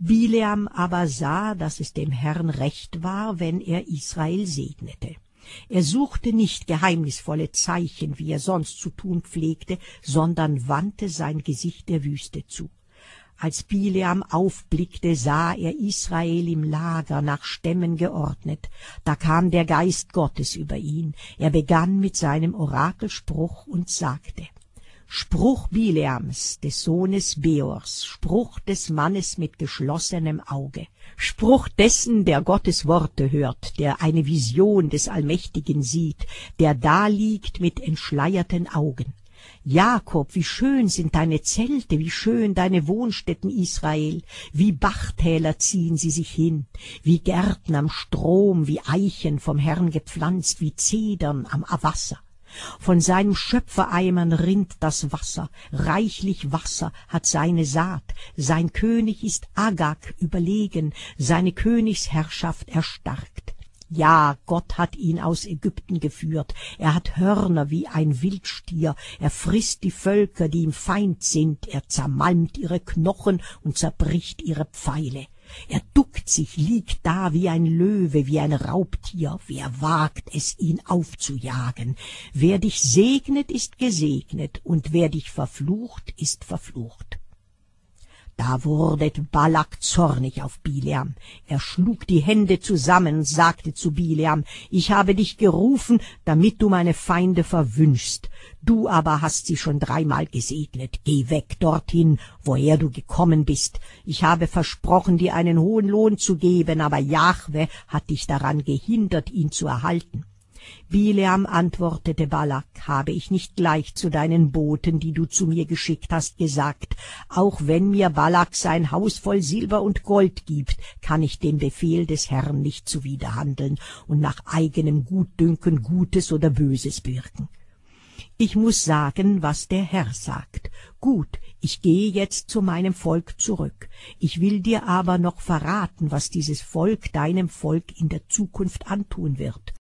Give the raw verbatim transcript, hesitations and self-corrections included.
Bileam aber sah, dass es dem Herrn recht war, wenn er Israel segnete. Er suchte nicht geheimnisvolle Zeichen, wie er sonst zu tun pflegte, sondern wandte sein Gesicht der Wüste zu. Als Bileam aufblickte, sah er Israel im Lager nach Stämmen geordnet. Da kam der Geist Gottes über ihn. Er begann mit seinem Orakelspruch und sagte: Spruch Bileams, des Sohnes Beors, Spruch des Mannes mit geschlossenem Auge, Spruch dessen, der Gottes Worte hört, der eine Vision des Allmächtigen sieht, der daliegt mit entschleierten Augen. Jakob, wie schön sind deine Zelte, wie schön deine Wohnstätten, Israel, wie Bachtäler ziehen sie sich hin, wie Gärten am Strom, wie Eichen vom Herrn gepflanzt, wie Zedern am Wasser. Von seinem Schöpfereimern rinnt das Wasser, reichlich Wasser hat seine Saat, sein König ist Agag überlegen, seine Königsherrschaft erstarkt. Ja, Gott hat ihn aus Ägypten geführt, er hat Hörner wie ein Wildstier, er frisst die Völker, die ihm Feind sind, er zermalmt ihre Knochen und zerbricht ihre Pfeile. Er duckt sich, liegt da wie ein Löwe, wie ein Raubtier. Wer wagt es, ihn aufzujagen? Wer dich segnet, ist gesegnet, und wer dich verflucht, ist verflucht. Da wurde Balak zornig auf Bileam. Er schlug die Hände zusammen und sagte zu Bileam: Ich habe dich gerufen, damit du meine Feinde verwünschst. Du aber hast sie schon dreimal gesegnet. Geh weg dorthin, woher du gekommen bist. Ich habe versprochen, dir einen hohen Lohn zu geben, aber Jahwe hat dich daran gehindert, ihn zu erhalten. Bileam antwortete Balak: Habe ich nicht gleich zu deinen Boten, die du zu mir geschickt hast, gesagt: Auch wenn mir Balak sein Haus voll Silber und Gold gibt, kann ich dem Befehl des Herrn nicht zuwiderhandeln und nach eigenem Gutdünken Gutes oder Böses wirken. Ich muss sagen, was der Herr sagt. Gut, ich gehe jetzt zu meinem Volk zurück. Ich will dir aber noch verraten, was dieses Volk deinem Volk in der Zukunft antun wird.